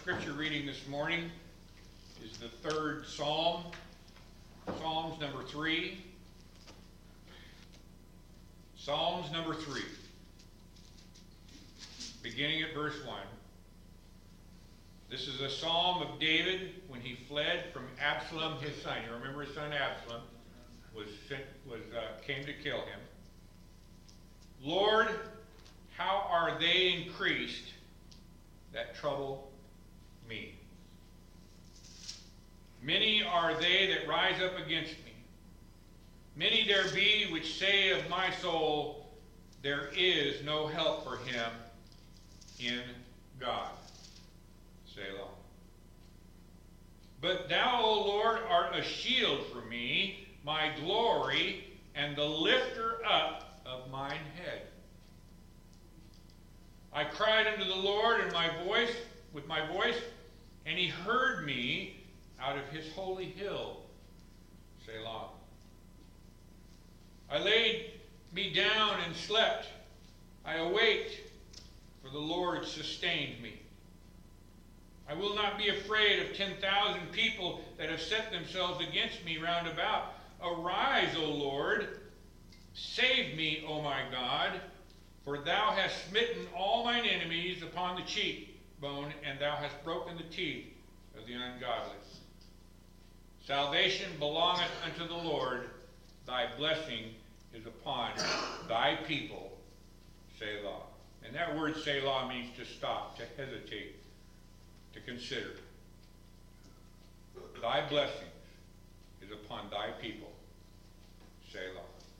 scripture reading this morning is the third Psalm, Psalms number 3. Psalms number 3, beginning at verse 1. This is a psalm of David when he fled from Absalom, his son. You remember his son Absalom came to kill him. Lord, how are they increased that trouble me? Many are they that rise up against me. Many there be which say of my soul, there is no help for him in God. Selah. But thou, O Lord, art a shield for me, my glory, and the lifter up of mine head. I cried unto the Lord with my voice, and he heard me out of his holy hill. Selah. I laid me down and slept. I awaked, for the Lord sustained me. I will not be afraid of 10,000 people that have set themselves against me round about. Arise, O Lord, save me, O my God, for thou hast smitten all mine enemies upon the cheekbone, and thou hast broken the teeth of the ungodly. Salvation belongeth unto the Lord, thy blessing is upon thy people, Selah. And that word Selah means to stop, to hesitate, to consider. Thy blessing is upon thy people, Selah.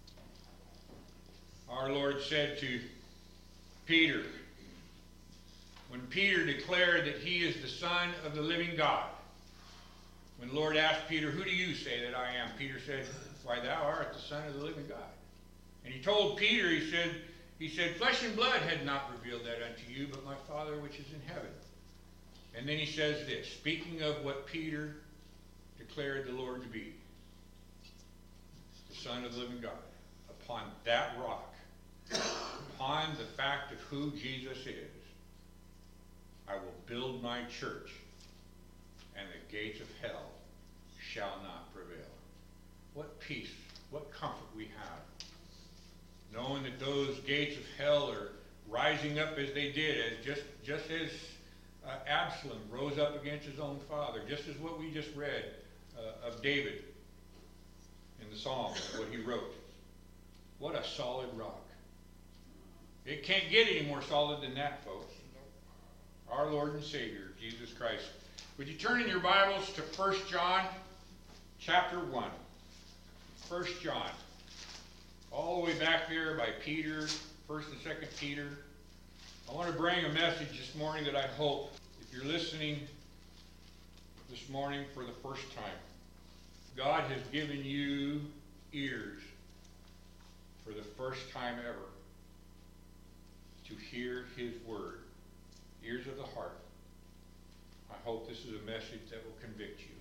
Our Lord said to Peter, when Peter declared that he is the Son of the living God, when the Lord asked Peter, who do you say that I am? Peter said, why, thou art the Son of the living God. And he told Peter, he said, flesh and blood had not revealed that unto you, but my Father which is in heaven. And then he says this, speaking of what Peter declared the Lord to be, the Son of the living God, upon that rock, upon the fact of who Jesus is, I will build my church, and the gates of hell shall not prevail. What peace, what comfort we have, knowing that those gates of hell are rising up as they did, as just as Absalom rose up against his own father, just as what we just read of David in the Psalms, what he wrote. What a solid rock. It can't get any more solid than that, folks. Our Lord and Savior, Jesus Christ. Would you turn in your Bibles to 1 John chapter 1. 1 John. All the way back there by Peter, 1st and 2nd Peter. I want to bring a message this morning that I hope, if you're listening this morning for the first time, God has given you ears for the first time ever to hear his word. Ears of the heart. I hope this is a message that will convict you.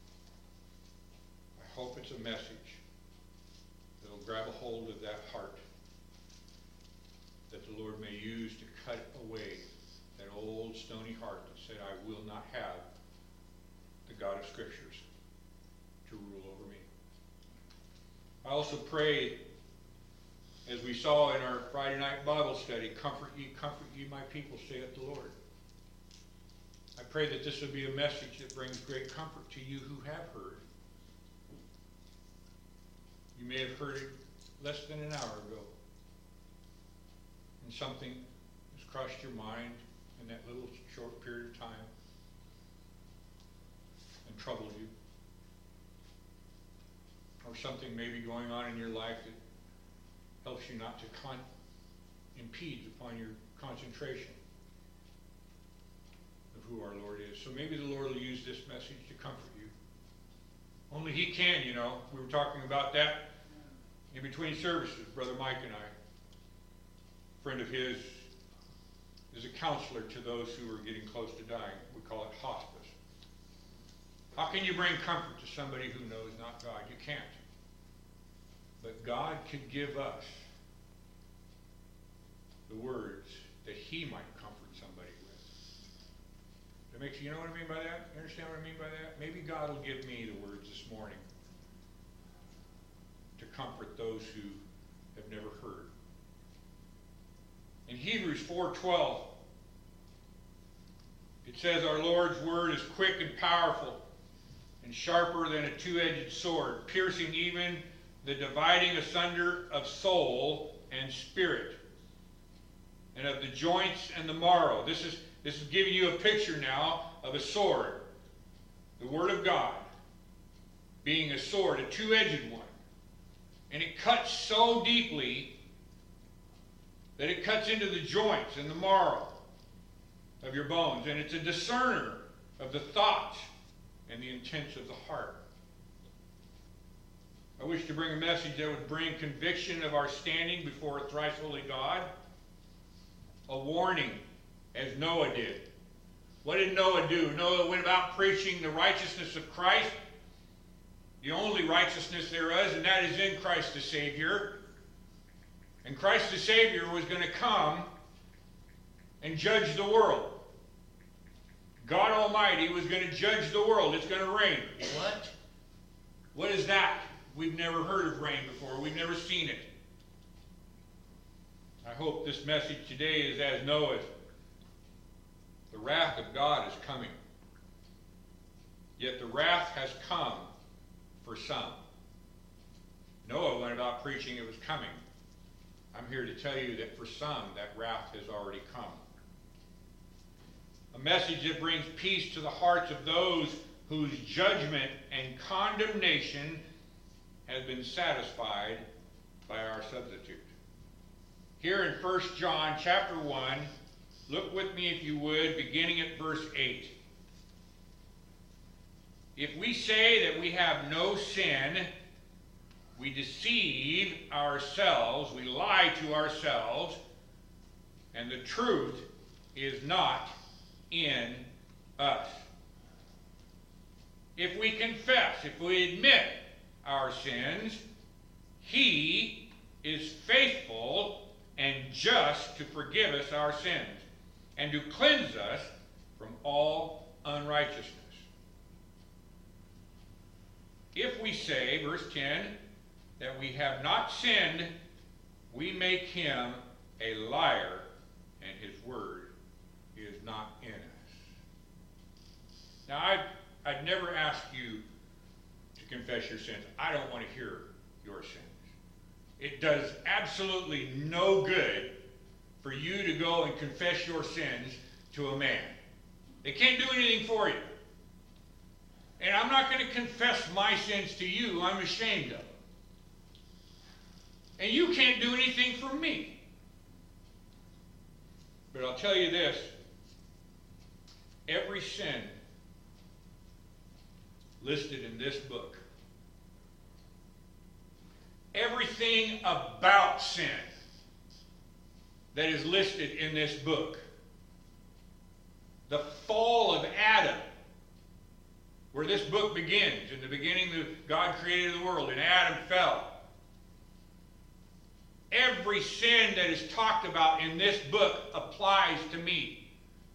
I hope it's a message that will grab a hold of that heart, that the Lord may use to cut away that old stony heart that said, I will not have the God of Scriptures to rule over me. I also pray, as we saw in our Friday night Bible study, comfort ye, my people, saith the Lord. I pray that this will be a message that brings great comfort to you who have heard. You may have heard it less than an hour ago, and something has crossed your mind in that little short period of time and troubled you. Or something may be going on in your life that helps you not to impede upon your concentration of who our Lord is. So maybe the Lord will use this message to comfort you. Only he can, you know. We were talking about that in between services, Brother Mike and I. A friend of his is a counselor to those who are getting close to dying. We call it hospice. How can you bring comfort to somebody who knows not God? You can't. But God could give us the words that he might comfort somebody with. you know what I mean by that? You understand what I mean by that? Maybe God will give me the words this morning to comfort those who have never heard. In Hebrews 4:12, it says, our Lord's word is quick and powerful and sharper than a two-edged sword, piercing even the dividing asunder of soul and spirit, and of the joints and the marrow. This is giving you a picture now of a sword. The Word of God being a sword, a two-edged one. And it cuts so deeply that it cuts into the joints and the marrow of your bones. And it's a discerner of the thoughts and the intents of the heart. I wish to bring a message that would bring conviction of our standing before a thrice holy God. A warning, as Noah did. What did Noah do? Noah went about preaching the righteousness of Christ, the only righteousness there is, and that is in Christ the Savior. And Christ the Savior was going to come and judge the world. God Almighty was going to judge the world. It's going to rain. What? What is that? We've never heard of rain before. We've never seen it. I hope this message today is as Noah's. The wrath of God is coming. Yet the wrath has come for some. Noah went about preaching it was coming. I'm here to tell you that for some, that wrath has already come. A message that brings peace to the hearts of those whose judgment and condemnation has been satisfied by our substitute. Here in 1 John chapter 1, look with me if you would, beginning at verse 8. If we say that we have no sin, we deceive ourselves, we lie to ourselves, and the truth is not in us. If we confess, if we admit our sins, He is faithful and just to forgive us our sins and to cleanse us from all unrighteousness. If we say, verse 10, that we have not sinned, we make Him a liar, and His word is not in us. Now, I'd never ask you to confess your sins. I don't want to hear your sins. It does absolutely no good for you to go and confess your sins to a man. They can't do anything for you. And I'm not going to confess my sins to you. I'm ashamed of them. And you can't do anything for me. But I'll tell you this. Every sin listed in this book, everything about sin that is listed in this book, the fall of Adam, where this book begins. In the beginning, God created the world, and Adam fell. Every sin that is talked about in this book applies to me.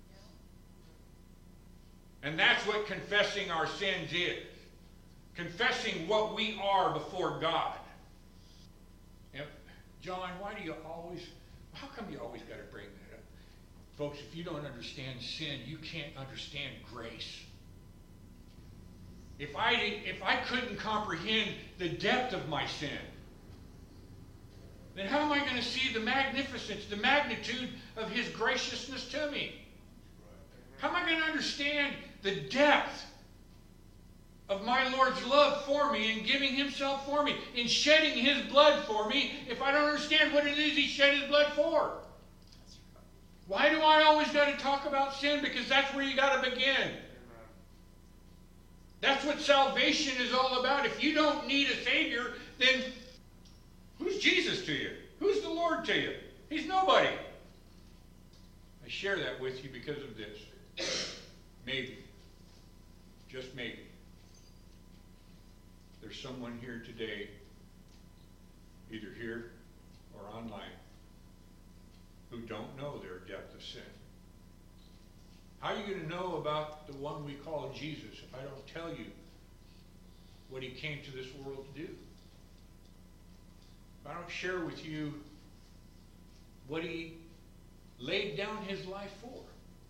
And that's what confessing our sins is. Confessing what we are before God. And John, why do you always, how come you always got to bring that up? Folks, if you don't understand sin, you can't understand grace. If I couldn't comprehend the depth of my sin, then how am I going to see the magnificence, the magnitude of His graciousness to me? How am I going to understand the depth of my Lord's love for me in giving Himself for me, in shedding His blood for me, if I don't understand what it is He shed His blood for? Why do I always got to talk about sin? Because that's where you got to begin. That's what salvation is all about. If you don't need a Savior, then who's Jesus to you? Who's the Lord to you? He's nobody. I share that with you because of this. Maybe, just maybe, there's someone here today, either here or online, who don't know their depth of sin. How are you you going to know about the one we call Jesus if I don't tell you what he came to this world to do? If I don't share with you what he laid down his life for?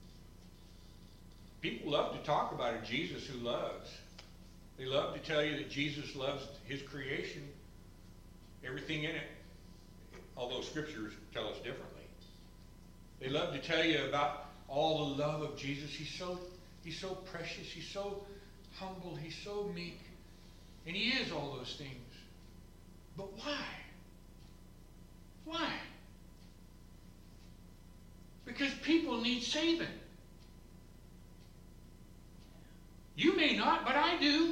People love to talk about a Jesus who loves. They love to tell you that Jesus loves his creation, everything in it, although scriptures tell us differently. They love to tell you about all the love of Jesus. He's so precious. He's so humble. He's so meek. And he is all those things. But why? Why? Because people need saving. You may not, but I do.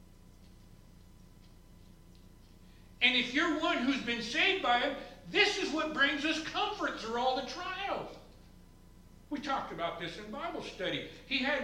And if you're one who's been saved by him, this is what brings us comfort through all the trials. We talked about this in Bible study. He had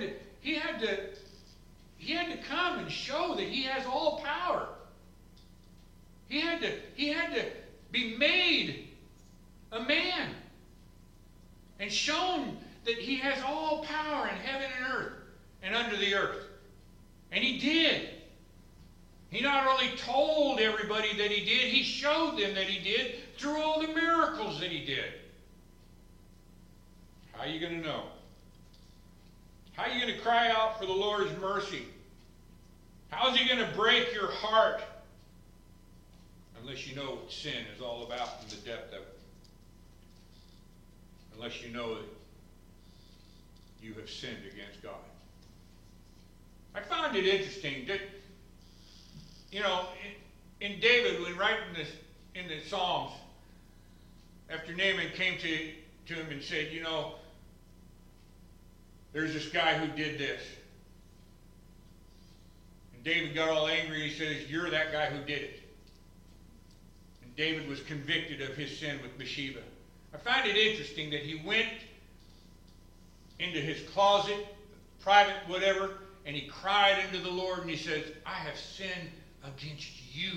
to come and show that he has all power. He had to be made a man and shown that he has all power in heaven and earth and under the earth. And he did. He not only told everybody that he did, he showed them that he did through all the miracles that he did. How are you going to know? How are you going to cry out for the Lord's mercy? How is he going to break your heart? Unless you know what sin is all about and the depth of it. Unless you know that you have sinned against God. I found it interesting that, you know, in David, when writing this in the Psalms, after Naaman came to him and said, you know, there's this guy who did this. And David got all angry and he says, you're that guy who did it. And David was convicted of his sin with Bathsheba. I find it interesting that he went into his closet, private, whatever, and he cried unto the Lord and he says, I have sinned against you.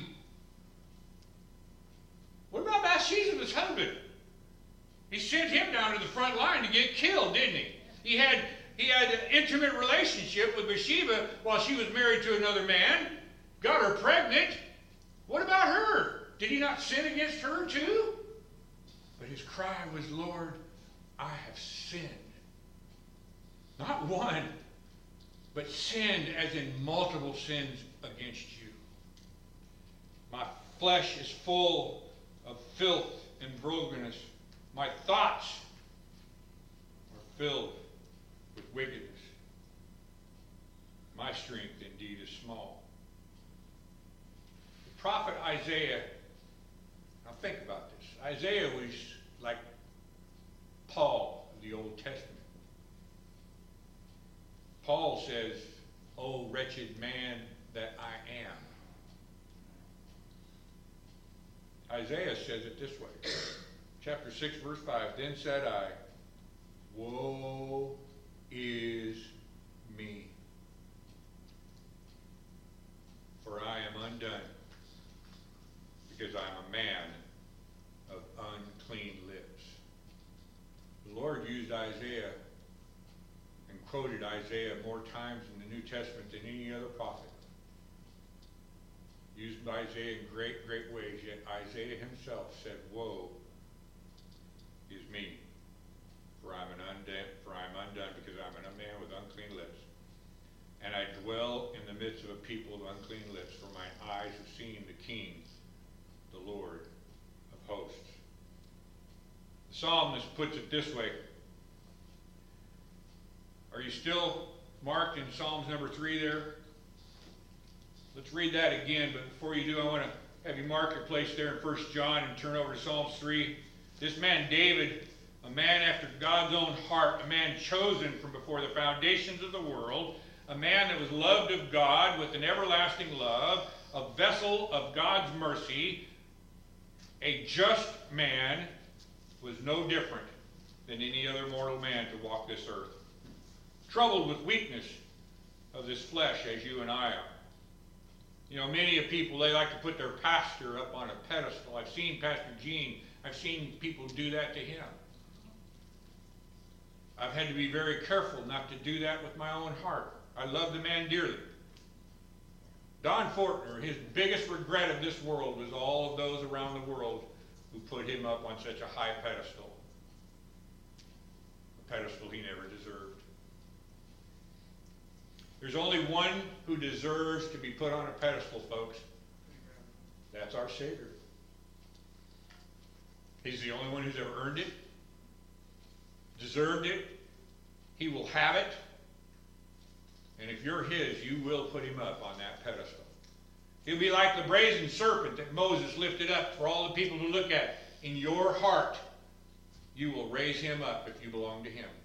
What about Bathsheba's husband? He sent him down to the front line to get killed, didn't he? He had an intimate relationship with Bathsheba while she was married to another man, got her pregnant. What about her? Did he not sin against her too? But his cry was, Lord, I have sinned. Not one, but sinned as in multiple sins against you. My flesh is full of filth and brokenness. My thoughts are filled with wickedness. My strength indeed is small. The prophet Isaiah, now think about this. Isaiah was like Paul of the Old Testament. Paul says, "O wretched man that I am." Isaiah says it this way. Chapter 6, verse 5. Then said I, woe is me, for I am undone, because I am a man of unclean lips. The Lord used Isaiah and quoted Isaiah more times in the New Testament than any other prophet. Used Isaiah in great, great ways, yet Isaiah himself said, woe is me, for I'm undone because I'm a man with unclean lips. And I dwell in the midst of a people of unclean lips, for mine eyes have seen the King, the Lord of hosts. The psalmist puts it this way. Are you still marked in Psalms number 3 there? Let's read that again, but before you do, I want to have you mark your place there in 1 John and turn over to Psalms 3. This man David, a man after God's own heart, a man chosen from before the foundations of the world, a man that was loved of God with an everlasting love, a vessel of God's mercy, a just man, was no different than any other mortal man to walk this earth. Troubled with weakness of this flesh as you and I are. You know, many of people, they like to put their pastor up on a pedestal. I've seen Pastor Gene. I've seen people do that to him. I've had to be very careful not to do that with my own heart. I love the man dearly. Don Fortner, his biggest regret of this world was all of those around the world who put him up on such a high pedestal. A pedestal he never deserved. There's only one who deserves to be put on a pedestal, folks. That's our Savior. He's the only one who's ever earned it, deserved it. He will have it. And if you're his, you will put him up on that pedestal. He'll be like the brazen serpent that Moses lifted up for all the people to look at. In your heart, you will raise him up if you belong to him.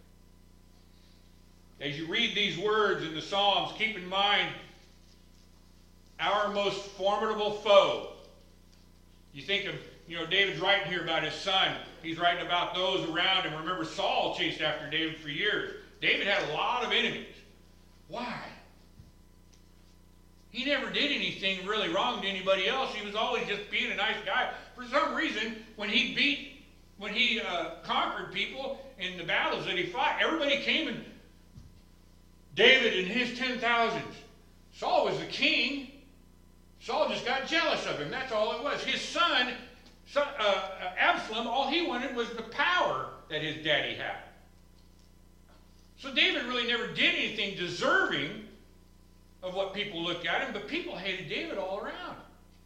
As you read these words in the Psalms, keep in mind our most formidable foe. You think of, David's writing here about his son. He's writing about those around him. Remember, Saul chased after David for years. David had a lot of enemies. Why? He never did anything really wrong to anybody else. He was always just being a nice guy. For some reason, when he conquered people in the battles that he fought, everybody came and David and his 10,000s. Saul was the king. Saul just got jealous of him. That's all it was. His son, Absalom, all he wanted was the power that his daddy had. So David really never did anything deserving of what people looked at him, but people hated David all around.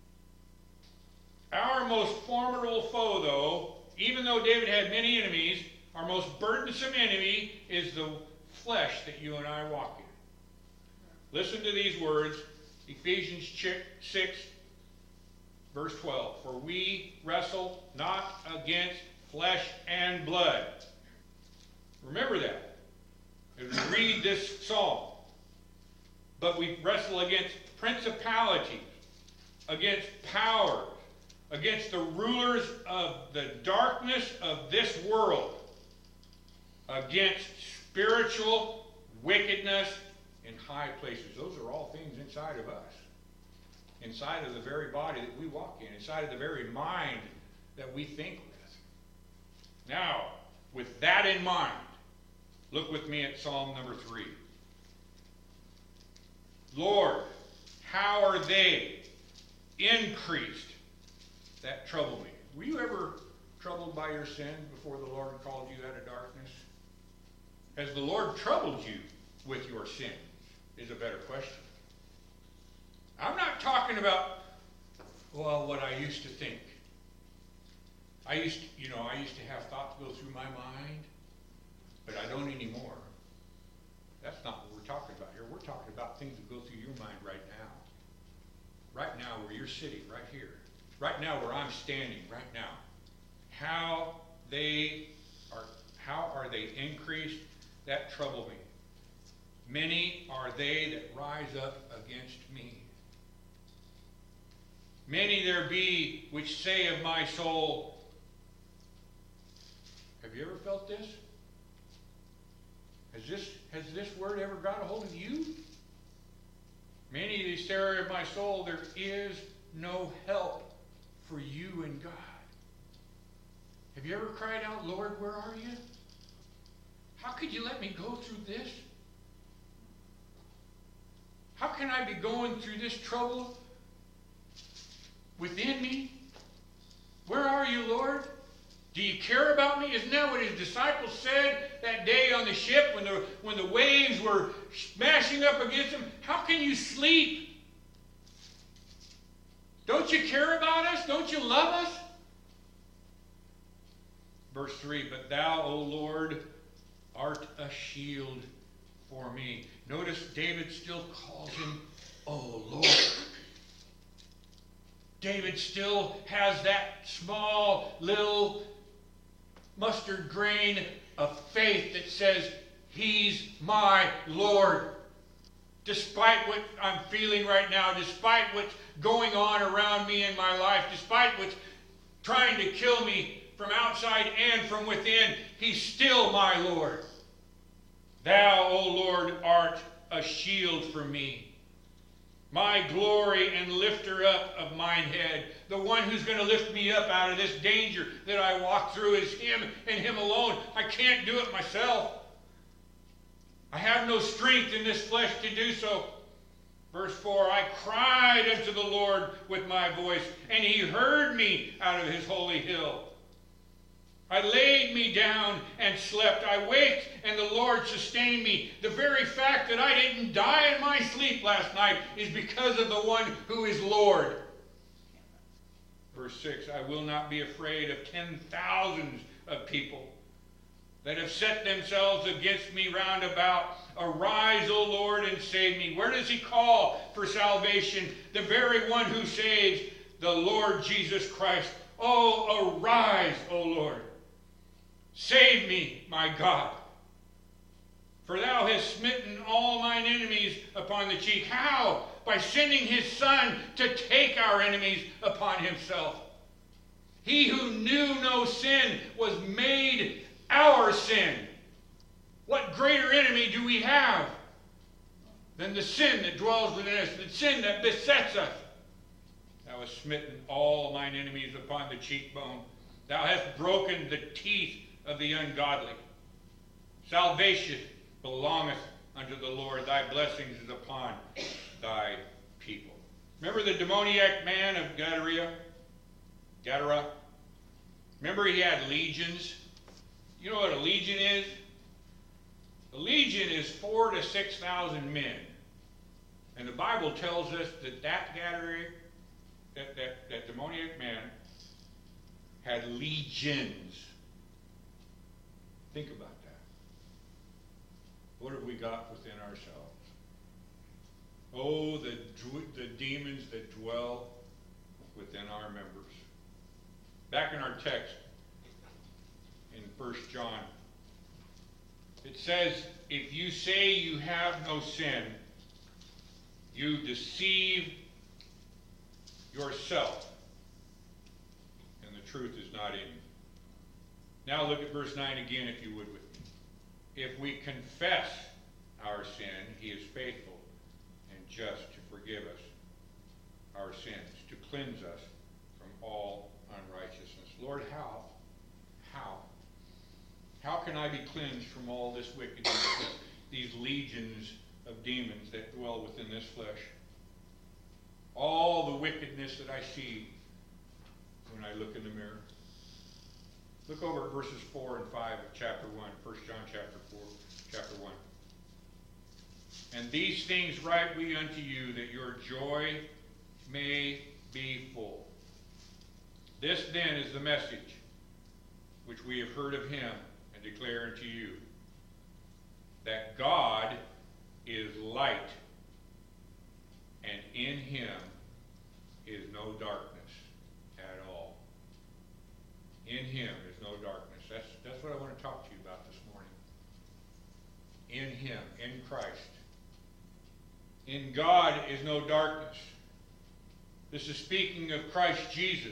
Our most formidable foe, though, even though David had many enemies, our most burdensome enemy is the flesh that you and I walk in. Listen to these words, Ephesians 6, verse 12. For we wrestle not against flesh and blood. Remember that as we read this psalm. But we wrestle against principalities, against powers, against the rulers of the darkness of this world, against spiritual wickedness in high places. Those are all things inside of us, inside of the very body that we walk in, inside of the very mind that we think with. Now, with that in mind, look with me at Psalm number 3. Lord, how are they increased that trouble me? Were you ever troubled by your sin before the Lord called you out of darkness? Has the Lord troubled you with your sins? Is a better question. I'm not talking about, what I used to think. I used to have thoughts go through my mind, but I don't anymore. That's not what we're talking about here. We're talking about things that go through your mind right now. Right now where you're sitting, right here. Right now where I'm standing, right now. How are they increased? That trouble me. Many are they that rise up against me. Many there be which say of my soul. Have you ever felt this? Has this word ever got a hold of you? Many they say of my soul, there is no help for you in God. Have you ever cried out, Lord, where are you? How could you let me go through this? How can I be going through this trouble within me? Where are you, Lord? Do you care about me? Isn't that what his disciples said that day on the ship when the waves were smashing up against them? How can you sleep? Don't you care about us? Don't you love us? Verse 3, but thou, O Lord, art a shield for me. Notice David still calls him, O Lord. David still has that small little mustard grain of faith that says, he's my Lord. Despite what I'm feeling right now, despite what's going on around me in my life, despite what's trying to kill me from outside and from within, he's still my Lord. Thou, O Lord, art a shield for me, my glory and lifter up of mine head. The one who's going to lift me up out of this danger that I walk through is him and him alone. I can't do it myself. have no strength in this flesh to do so. Verse 4, I cried unto the Lord with my voice, and he heard me out of his holy hill. I laid me down and slept. I waked, and the Lord sustained me. The very fact that I didn't die in my sleep last night is because of the one who is Lord. Verse 6, I will not be afraid of 10,000s of people that have set themselves against me round about. Arise, O Lord, and save me. Where does he call for salvation? The very one who saves, the Lord Jesus Christ. Oh, arise, O Lord. Save me, my God. For thou hast smitten all mine enemies upon the cheek. How? By sending his Son to take our enemies upon himself. He who knew no sin was made our sin. What greater enemy do we have than the sin that dwells within us, the sin that besets us? Thou hast smitten all mine enemies upon the cheekbone. Thou hast broken the teeth of the ungodly. Salvation belongeth unto the Lord. Thy blessings is upon thy people. Remember the demoniac man of Gadara? Remember he had legions? You know what a legion is? A legion is 4,000 to 6,000 men. And the Bible tells us that that demoniac man had legions. Think about that. What have we got within ourselves? Oh, the demons that dwell within our members. Back in our text, in 1 John, it says, if you say you have no sin, you deceive yourself, and the truth is not in you. Now look at verse 9 again, if you would, with me. If we confess our sin, he is faithful and just to forgive us our sins, to cleanse us from all unrighteousness. Lord, how? How can I be cleansed from all this wickedness, these legions of demons that dwell within this flesh? All the wickedness that I see when I look in the mirror. Look over at verses 4 and 5 of chapter 1, 1 John chapter 1. And these things write we unto you, that your joy may be full. This then is the message which we have heard of him and declare unto you, that God is light, and in him is no darkness at all. In him is no darkness. That's what I want to talk to you about this morning. In him, in Christ. In God is no darkness. This is speaking of Christ Jesus.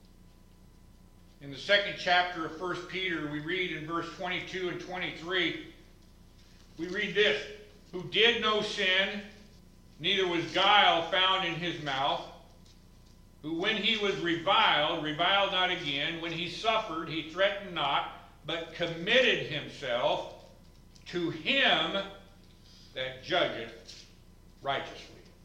In the second chapter of 1 Peter, we read in verse 22 and 23, we read this, who did no sin, neither was guile found in his mouth, who when he was reviled not again, when he suffered, he threatened not, but committed himself to him that judgeth righteously.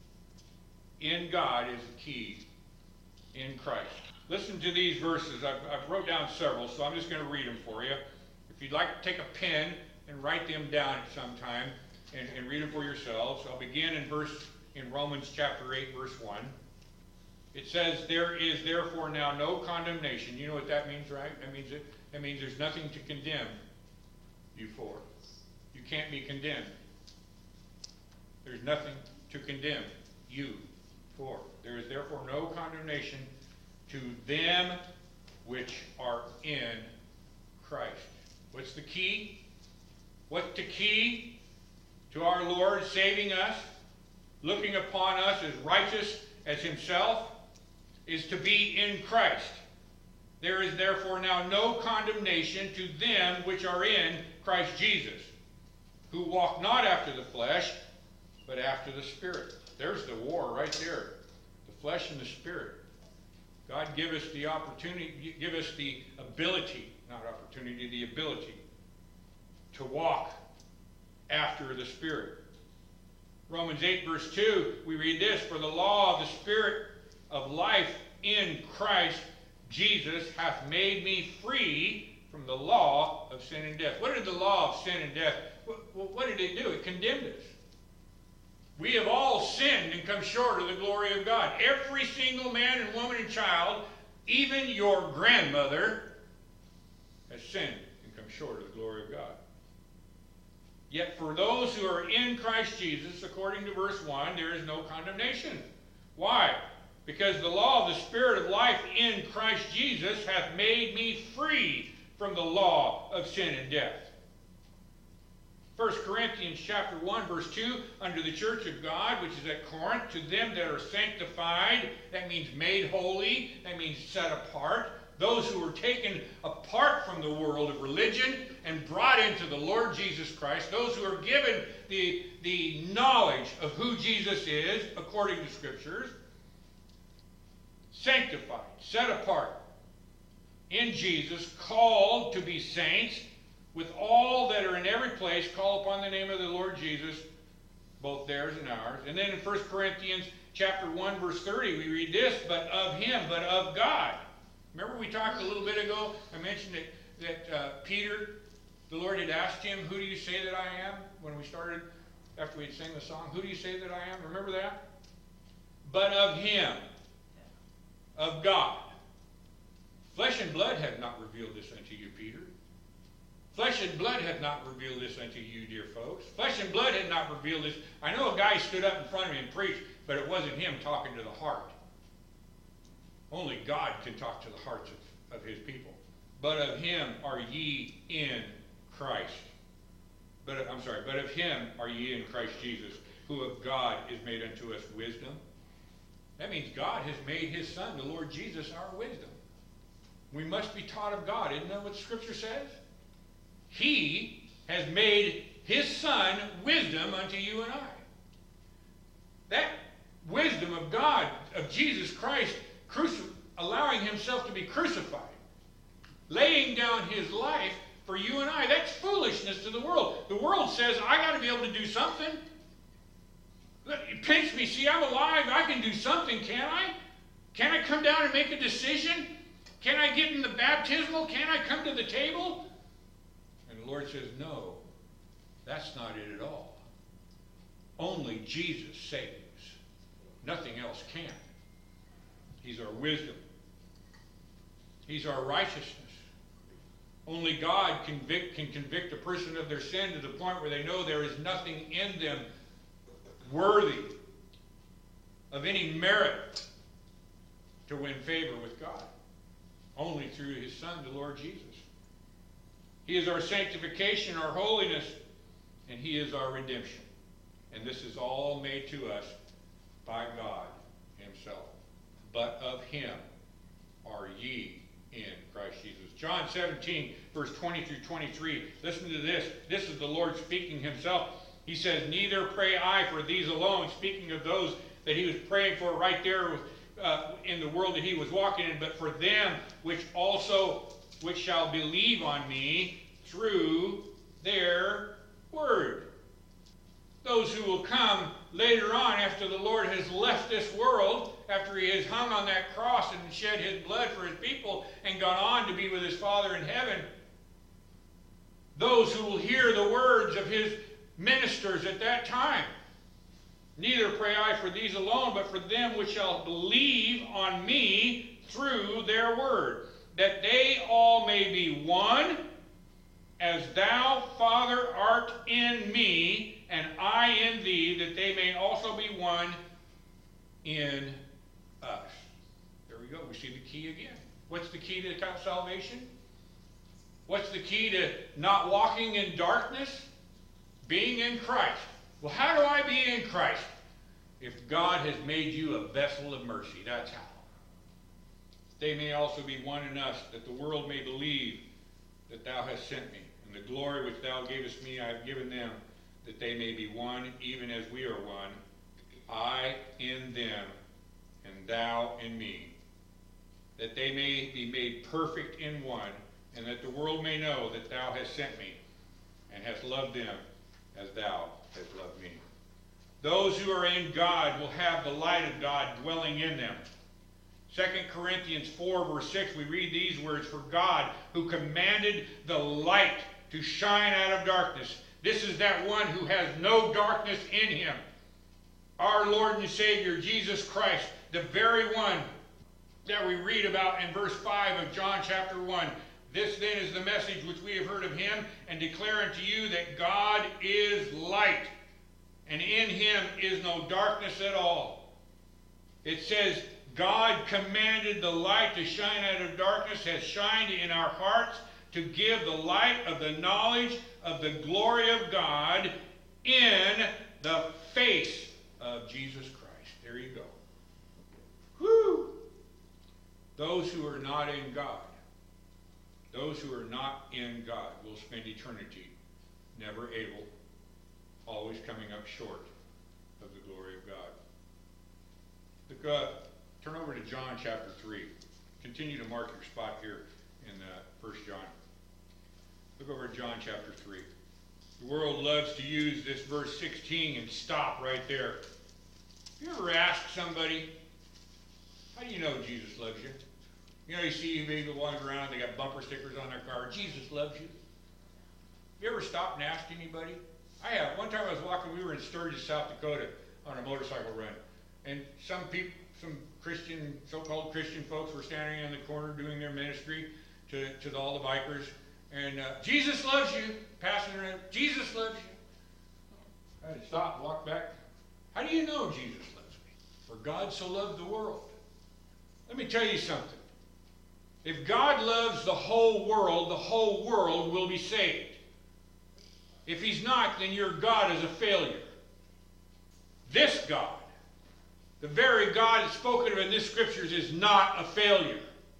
In God is the key, in Christ. Listen to these verses. I've wrote down several, so I'm just going to read them for you. If you'd like to take a pen and write them down at some time and read them for yourselves, I'll begin in Romans chapter 8, verse 1. It says, there is therefore now no condemnation. You know what that means, right? That means there's nothing to condemn you for. You can't be condemned. There's nothing to condemn you for. There is therefore no condemnation to them which are in Christ. What's the key? What's the key to our Lord saving us, looking upon us as righteous as himself, is to be in Christ. There is therefore now no condemnation to them which are in Christ Jesus, who walk not after the flesh, but after the Spirit. There's the war right there. The flesh and the Spirit. God give us the opportunity, give us the ability, not opportunity, the ability to walk after the Spirit. Romans 8 verse 2, we read this, for the law of the Spirit of life in Christ Jesus hath made me free from the law of sin and death. What did the law of sin and death, what did it do? It condemned us. We have all sinned and come short of the glory of God. Every single man and woman and child, even your grandmother, has sinned and come short of the glory of God. Yet for those who are in Christ Jesus, according to verse 1, there is no condemnation. Why? Because the law of the Spirit of life in Christ Jesus hath made me free from the law of sin and death. 1 Corinthians chapter 1, verse 2, unto the church of God, which is at Corinth, to them that are sanctified, that means made holy, that means set apart, those who were taken apart from the world of religion and brought into the Lord Jesus Christ, those who are given the knowledge of who Jesus is, according to Scriptures, sanctified, set apart in Jesus, called to be saints, with all that are in every place, call upon the name of the Lord Jesus, both theirs and ours. And then in 1 Corinthians chapter 1, verse 30, we read this, but of him, but of God. Remember we talked a little bit ago, I mentioned that Peter, the Lord had asked him, who do you say that I am? When we started, after we had sang the song, who do you say that I am? Remember that? But of him, of God. Flesh and blood have not revealed this unto you, Peter. Flesh and blood have not revealed this unto you, dear folks. Flesh and blood had not revealed this. I know a guy stood up in front of me and preached, but it wasn't him talking to the heart. Only God can talk to the hearts of his people. But of him are ye in Christ. But of him are ye in Christ Jesus, who of God is made unto us wisdom. That means God has made his Son, the Lord Jesus, our wisdom. We must be taught of God. Isn't that what Scripture says? He has made his Son wisdom unto you and I. That wisdom of God, of Jesus Christ, allowing himself to be crucified, laying down his life for you and I, that's foolishness to the world. The world says, I got to be able to do something. Pinch me, see, I'm alive, I can do something, can't I? Can I come down and make a decision? Can I get in the baptismal? Can I come to the table? And the Lord says, no, that's not it at all. Only Jesus saves. Nothing else can. He's our wisdom. He's our righteousness. Only God can convict a person of their sin to the point where they know there is nothing in them worthy of any merit to win favor with God. Only through his Son, the Lord Jesus. He is our sanctification, our holiness, and he is our redemption. And this is all made to us by God himself. But of him are ye in Christ Jesus. John 17, verse 20 through 23. Listen to this. This is the Lord speaking himself. He says, neither pray I for these alone, speaking of those that he was praying for right there in the world that he was walking in, but for them which shall believe on me through their word. Those who will come later on after the Lord has left this world, after he has hung on that cross and shed his blood for his people and gone on to be with his Father in heaven. Those who will hear the words of his ministers at that time. Neither pray I for these alone, but for them which shall believe on me through their word, that they all may be one, as thou, Father, art in me, and I in thee, that they may also be one in us. There we go. We see the key again. What's the key to salvation? What's the key to not walking in darkness? Being in Christ. Well, how do I be in Christ? If God has made you a vessel of mercy, that's how. They may also be one in us, that the world may believe that thou hast sent me. And the glory which thou gavest me I have given them, that they may be one, even as we are one, I in them, and thou in me, that they may be made perfect in one, and that the world may know that thou hast sent me, and hast loved them as thou hast loved me. Those who are in God will have the light of God dwelling in them. 2 Corinthians 4, verse 6, we read these words, "For God, who commanded the light to shine out of darkness." This is that one who has no darkness in him. Our Lord and Savior, Jesus Christ, the very one that we read about in verse 5 of John chapter 1. "This then is the message which we have heard of him, and declare unto you that God is light, and in him is no darkness at all." It says, God commanded the light to shine out of darkness, has shined in our hearts to give the light of the knowledge of the glory of God in the face of Jesus Christ. There you go. Whew! Those who are not in God, those who are not in God will spend eternity never able, always coming up short of the glory of God. Turn over to John chapter 3. Continue to mark your spot here in 1 John. Look over at John chapter 3. The world loves to use this verse 16 and stop right there. You ever ask somebody, how do you know Jesus loves you? You know, you see people walking around, they got bumper stickers on their car, "Jesus loves you." You ever stop and ask anybody? I have. One time I was walking, we were in Sturgis, South Dakota on a motorcycle run. And some people, some Christian, so-called Christian folks were standing on the corner doing their ministry to all the bikers. And "Jesus loves you," passing around, "Jesus loves you." I had to stop, walk back. How do you know Jesus loves me? For God so loved the world. Let me tell you something. If God loves the whole world will be saved. If he's not, then your God is a failure. This God, the very God that's spoken of in this scriptures, is not a failure.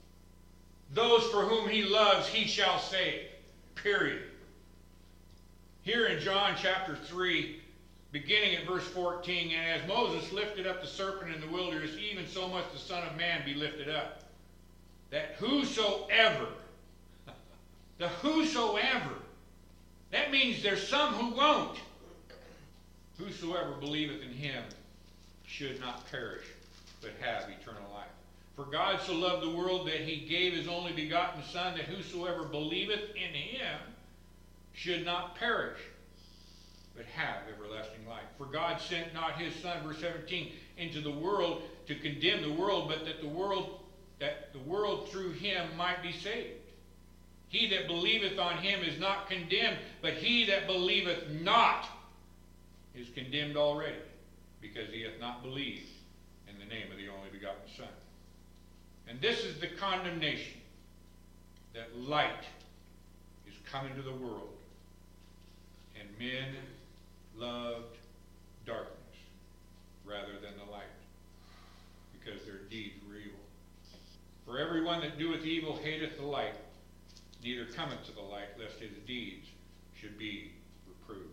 Those for whom he loves, he shall save. Period. Here in John chapter 3, beginning at verse 14, "And as Moses lifted up the serpent in the wilderness, even so must the Son of Man be lifted up, that whosoever," the whosoever, that means there's some who won't, "whosoever believeth in him should not perish, but have eternal life. For God so loved the world that he gave his only begotten Son, that whosoever believeth in him should not perish, but have everlasting life. For God sent not his Son," verse 17, "into the world to condemn the world, but that the world through him might be saved. He that believeth on him is not condemned, but he that believeth not is condemned already, because he hath not believed in the name of the only begotten Son. And this is the condemnation, that light is come into the world, and men loved darkness rather than the light, because their deeds were evil. For everyone that doeth evil hateth the light, neither cometh to the light, lest his deeds should be reproved."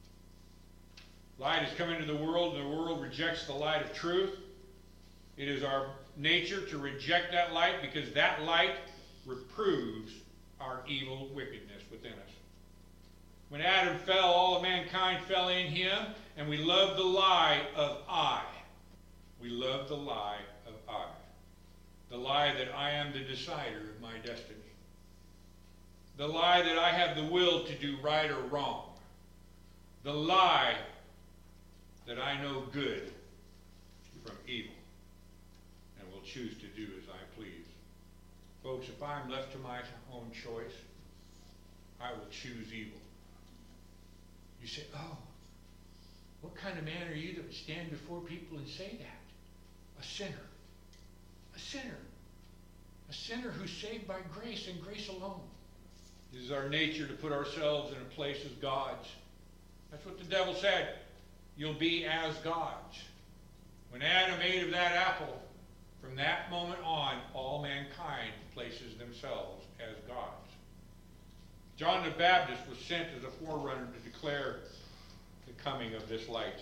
Light has come into the world, and the world rejects the light of truth. It is our nature to reject that light, because that light reproves our evil wickedness within us. When Adam fell, all of mankind fell in him, and we loved the lie of I. We loved the lie of I. The lie that I am the decider of my destiny. The lie that I have the will to do right or wrong. The lie that I know good from evil and will choose to do as I please. Folks, if I'm left to my own choice, I will choose evil. You say, "Oh, what kind of man are you that would stand before people and say that?" A sinner. A sinner. A sinner who's saved by grace and grace alone. It is our nature to put ourselves in a place as gods. That's what the devil said. You'll be as gods. When Adam ate of that apple, from that moment on, all mankind places themselves as gods. John the Baptist was sent as a forerunner to declare the coming of this light.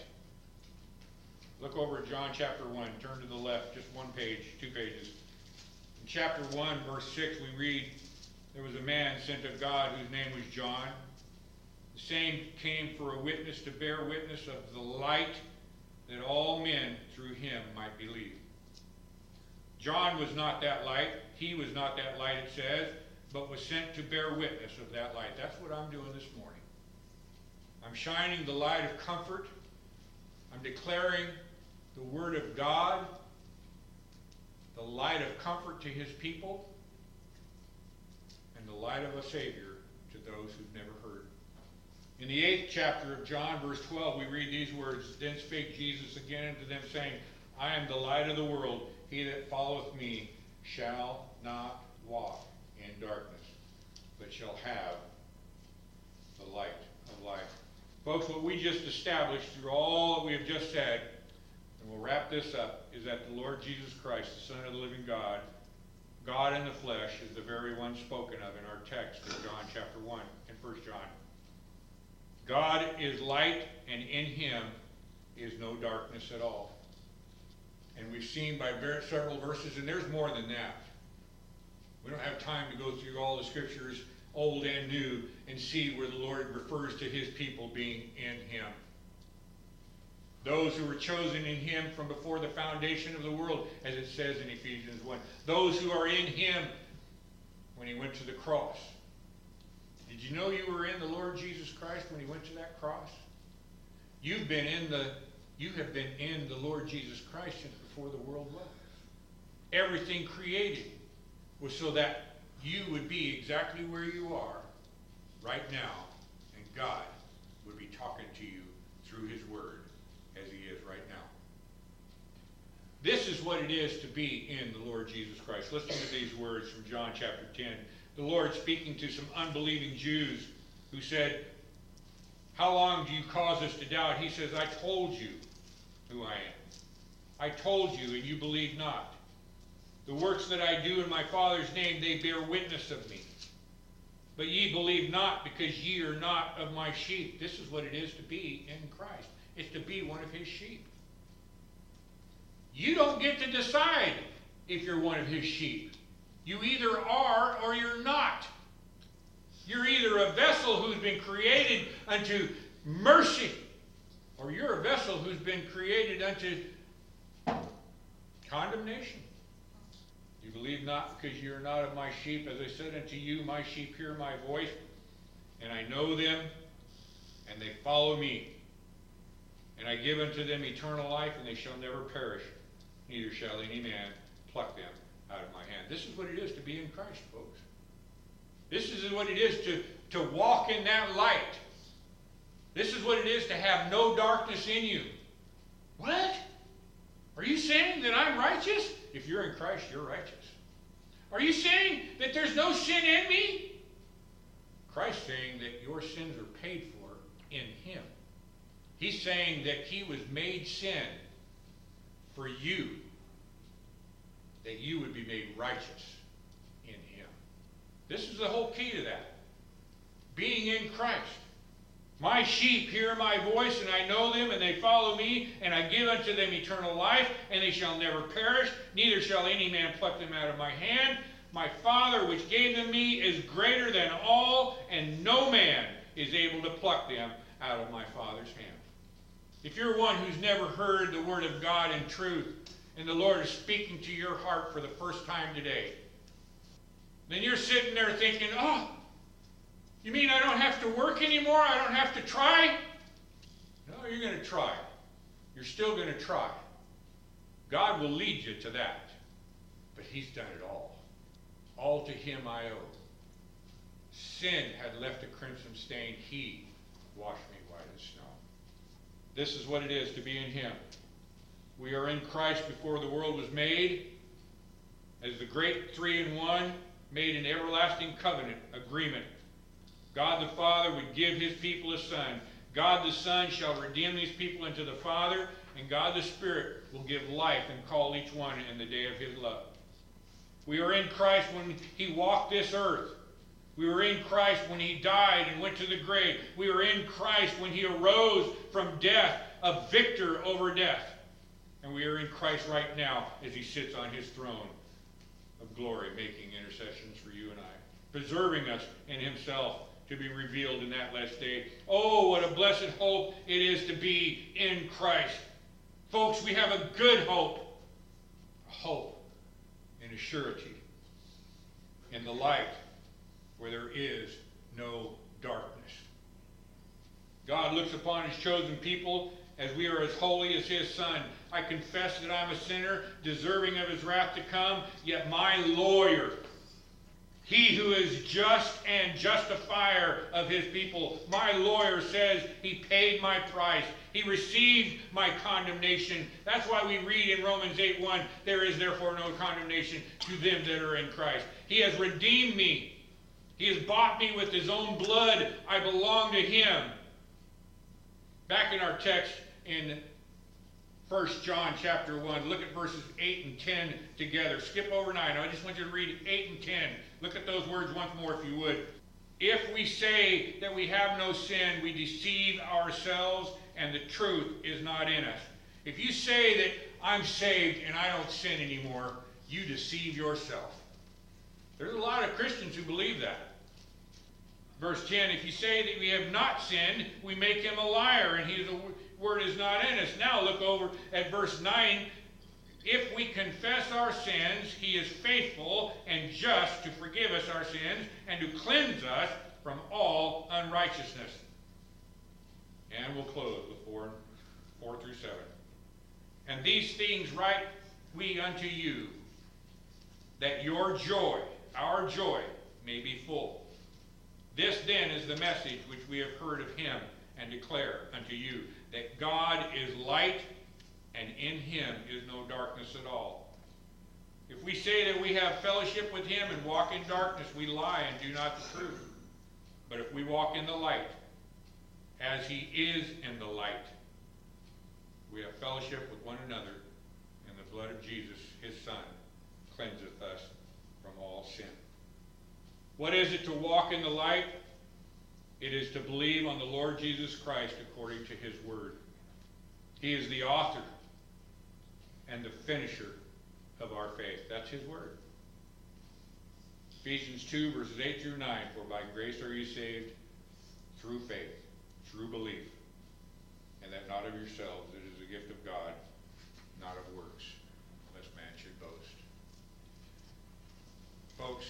Look over at John chapter 1. Turn to the left, just one page, 2 pages. In chapter 1, verse 6, we read, "There was a man sent of God whose name was John. The same came for a witness to bear witness of the light, that all men through him might believe. John was not that light. He was not that light, it says, but was sent to bear witness of that light. That's what I'm doing this morning. I'm shining the light of comfort. I'm declaring the Word of God, the light of comfort to his people, and the light of a Savior to those who've never heard. In the 8th chapter of John, verse 12, we read these words, Then spake Jesus again unto them, saying, I am the light of the world. He that followeth me shall not walk in darkness, but shall have the light of life. Folks, what we just established through all that we have just said, and we'll wrap this up, is that the Lord Jesus Christ, the Son of the living God, God in the flesh, is the very one spoken of in our text in John chapter 1 and 1 John. God is light, and in him is no darkness at all. And we've seen by several verses, and there's more than that. We don't have time to go through all the scriptures, old and new, and see where the Lord refers to his people being in him. Those who were chosen in him from before the foundation of the world, as it says in Ephesians 1. Those who are in him when he went to the cross. Did you know you were in the Lord Jesus Christ when he went to that cross? You have been in the Lord Jesus Christ since before the world was. Everything created was so that you would be exactly where you are right now, and God would be talking to you through his word as he is right now. This is what it is to be in the Lord Jesus Christ. Listen to these words from John chapter 10. The Lord speaking to some unbelieving Jews who said, How long do you cause us to doubt? He says, I told you who I am. I told you, and you believe not. The works that I do in my Father's name, they bear witness of me. But ye believe not, because ye are not of my sheep. This is what it is to be in Christ. It's to be one of his sheep. You don't get to decide if you're one of his sheep. You either are or you're not. You're either a vessel who's been created unto mercy, or you're a vessel who's been created unto condemnation. You believe not, because you are not of my sheep. As I said unto you, my sheep hear my voice, and I know them, and they follow me. And I give unto them eternal life, and they shall never perish, neither shall any man pluck them out of my hand. This is what it is to be in Christ, folks. This is what it is to walk in that light. This is what it is to have no darkness in you. What? Are you saying that I'm righteous? If you're in Christ, you're righteous. Are you saying that there's no sin in me? Christ's saying that your sins are paid for in him. He's saying that he was made sin for you, that you would be made righteous in him. This is the whole key to that. Being in Christ. My sheep hear my voice, and I know them, and they follow me, and I give unto them eternal life, and they shall never perish, neither shall any man pluck them out of my hand. My Father, which gave them me, is greater than all, and no man is able to pluck them out of my Father's hand. If you're one who's never heard the word of God in truth, and the Lord is speaking to your heart for the first time today, then you're sitting there thinking, oh, you mean I don't have to work anymore? I don't have to try? No, you're going to try. You're still going to try. God will lead you to that. But he's done it all. All to him I owe. Sin had left a crimson stain. He washed me white as snow. This is what it is to be in him. We are in Christ before the world was made. As the great 3-in-1 made an everlasting covenant agreement. God the Father would give his people a Son. God the Son shall redeem these people into the Father, and God the Spirit will give life and call each one in the day of his love. We are in Christ when he walked this earth. We were in Christ when he died and went to the grave. We are in Christ when he arose from death, a victor over death. And we are in Christ right now as he sits on his throne of glory, making intercessions for you and I, preserving us in himself to be revealed in that last day. Oh, what a blessed hope it is to be in Christ. Folks, we have a good hope. A hope and a surety in the light where there is no darkness. God looks upon his chosen people as we are as holy as his Son. I confess that I'm a sinner, deserving of his wrath to come, yet my lawyer, he who is just and justifier of his people, my lawyer says he paid my price. He received my condemnation. That's why we read in Romans 8:1, there is therefore no condemnation to them that are in Christ. He has redeemed me. He has bought me with his own blood. I belong to him. Back in our text in 1 John chapter 1, look at verses 8 and 10 together. Skip over 9. I just want you to read 8 and 10. Look at those words once more if you would. If we say that we have no sin, we deceive ourselves, and the truth is not in us. If you say that I'm saved and I don't sin anymore, you deceive yourself. There's a lot of Christians who believe that. Verse 10, if you say that we have not sinned, we make him a liar, and the word is not in us. Now look over at verse 9. If we confess our sins, he is faithful and just to forgive us our sins and to cleanse us from all unrighteousness. And we'll close with 4 through 7. And these things write we unto you, that your joy, our joy, may be full. This then is the message which we have heard of him and declare unto you, that God is light, and in him is no darkness at all. If we say that we have fellowship with him and walk in darkness, we lie and do not the truth. But if we walk in the light, as he is in the light, we have fellowship with one another, and the blood of Jesus, his Son, cleanseth us from all sin. What is it to walk in the light? It is to believe on the Lord Jesus Christ according to his word. He is the author and the finisher of our faith. That's his word. Ephesians 2, verses 8 through 9, for by grace are you saved through faith, through belief, and that not of yourselves, it is the gift of God, not of works, lest man should boast. Folks,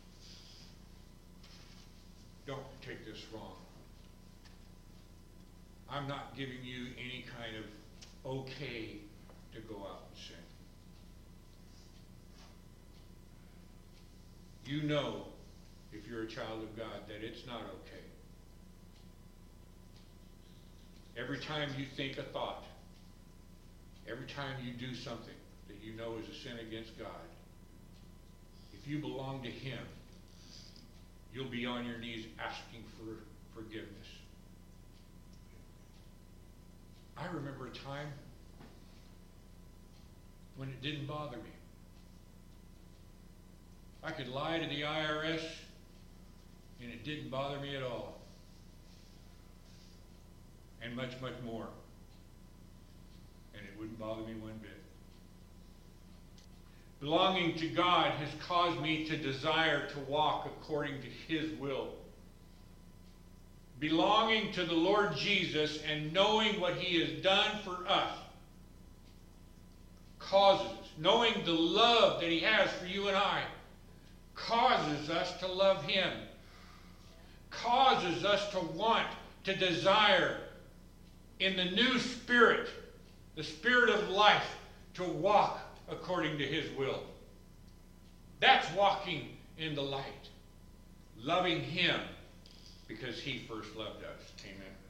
don't take this wrong. I'm not giving you any kind of okay to go out and sin. You know, if you're a child of God, that it's not okay. Every time you think a thought, every time you do something that you know is a sin against God, if you belong to him, you'll be on your knees asking for forgiveness. I remember a time when it didn't bother me. I could lie to the IRS and it didn't bother me at all. And much, much more. And it wouldn't bother me one bit. Belonging to God has caused me to desire to walk according to his will. Belonging to the Lord Jesus and knowing what he has done for us causes, knowing the love that he has for you and I, causes us to love him, causes us to want, to desire in the new spirit, the spirit of life, to walk according to his will. That's walking in the light. Loving him because he first loved us. Amen.